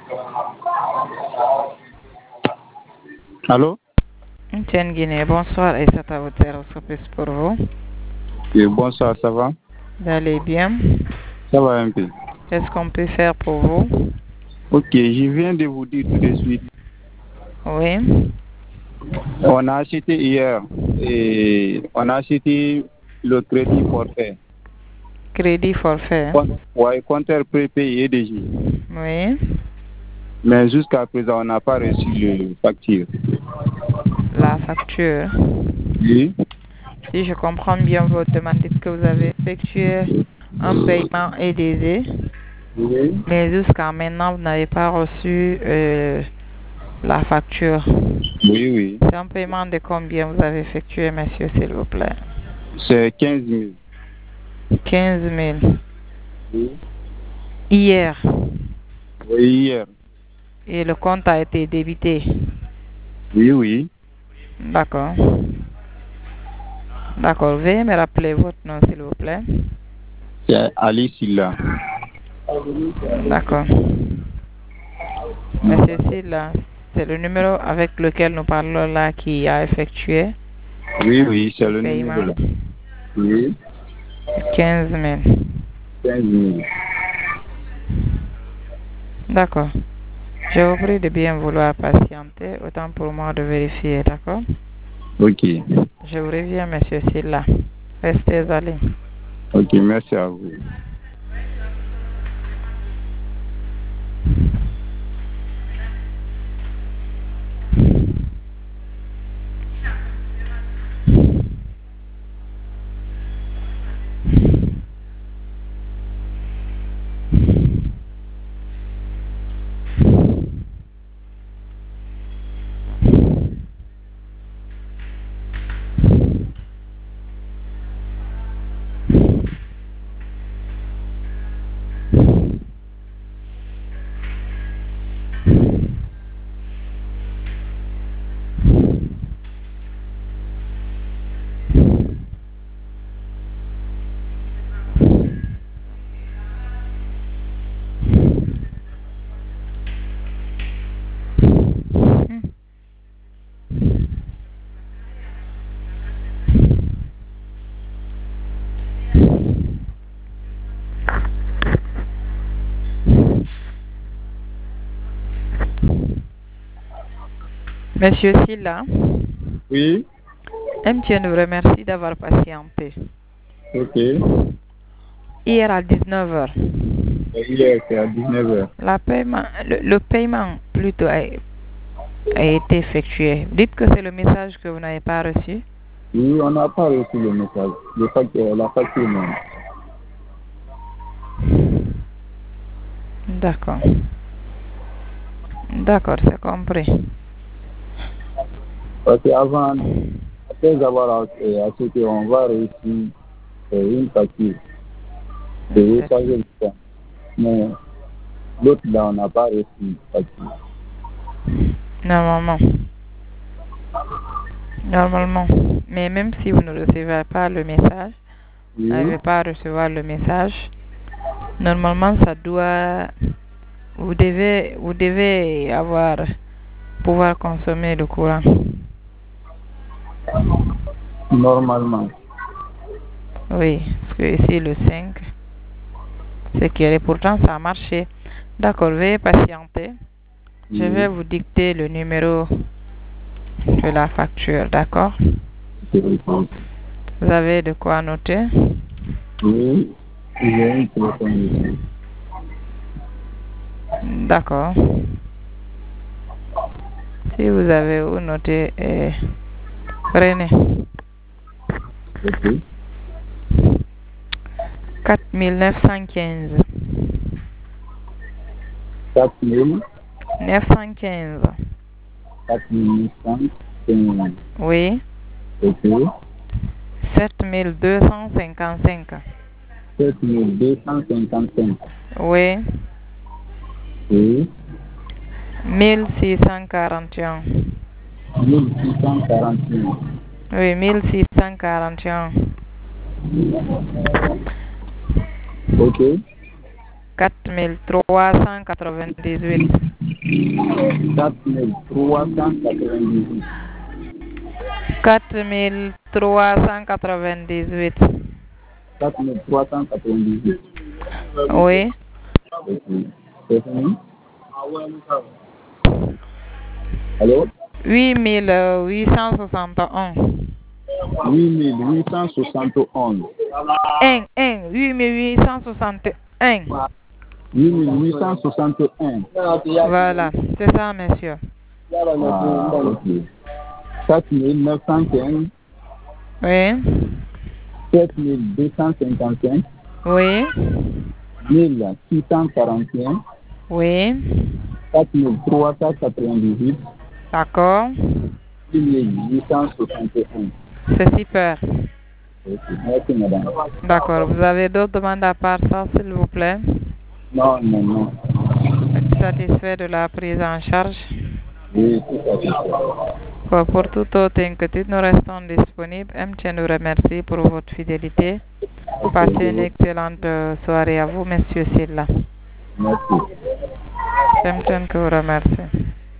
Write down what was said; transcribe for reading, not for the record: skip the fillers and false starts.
Allô? Tiens Guinée, bonsoir et c'est à votre service pour vous. Oui, bonsoir, ça va? Vous allez bien? Ça va un peu. Qu'est-ce qu'on peut faire pour vous? Ok, je viens de vous dire tout de suite. Oui. On a acheté hier et on a acheté le crédit forfait. Crédit forfait. Ouais, compteur prépayé déjà. Oui. Mais jusqu'à présent, on n'a pas reçu le facture. La facture. Oui. Si je comprends bien votre demande, dites que vous avez effectué un paiement EDD, Oui. mais jusqu'à maintenant, vous n'avez pas reçu la facture. Oui, oui. C'est un paiement de combien vous avez effectué, monsieur, s'il vous plaît? C'est 15 000. 15 000. Oui. Hier. Oui, hier. Et le compte a été débité. Oui, oui. D'accord. D'accord. Veuillez me rappeler votre nom, s'il vous plaît. C'est Ali Silla. D'accord. Monsieur Silla, c'est le numéro avec lequel nous parlons là qui a effectué Oui, oui, c'est le paiement. numéro là. Oui. 15 000. 15 000. D'accord. Je vous prie de bien vouloir patienter, autant pour moi de vérifier, d'accord? Ok. Je vous reviens, monsieur Silla. Restez en ligne. Ok, merci à vous. Monsieur Silla, Oui. MTN vous remercie d'avoir patienté. Ok. Hier à 19h, Hier, c'est à 19h. le paiement plutôt a été effectué. Dites que c'est le message que vous n'avez pas reçu. Oui, on n'a pas reçu le message. La facture, non. D'accord. D'accord, c'est compris. Parce qu'avant, après avoir acheté, on va réussir une facture. C'est recharger le temps. Mais l'autre là, on n'a pas reçu une facture. Normalement. Normalement. Mais même si vous ne recevez pas le message, Oui. n'arrivez pas à recevoir le message, normalement ça doit, vous devez pouvoir consommer le courant. Normalement. Oui, parce que ici le 5, c'est que pourtant ça a marché. D'accord, veuillez patienter. Je vais vous dicter le numéro de la facture, d'accord? Vous avez de quoi noter? Oui, j'ai un téléphone ici. D'accord. Si vous avez où noter, prenez. Ok. 4915. 4 915. 915. Oui. Ok. 7255. 7255. Oui. Oui. 1641. 1641. Oui, 1641. Ok. 4398. 4398. 4398. 4398. Oui. Ok. C'est fini? Allô? 8861. 8871. 8861. 8861. Voilà, c'est ça, monsieur. Ah, ok. 4915. Oui. 7255. Oui. 1641. Oui. 4398. D'accord. 8861. C'est super. Ok. Merci, madame. D'accord. Vous avez d'autres demandes à part ça, s'il vous plaît? Non, non, non. Êtes-vous satisfait de la prise en charge? Oui, tout à fait. Pour toute autre inquiétude, nous restons disponibles. MTN nous remercie pour votre fidélité. Passez une excellente soirée à vous, monsieur Silla. Merci. MTN que vous remercie.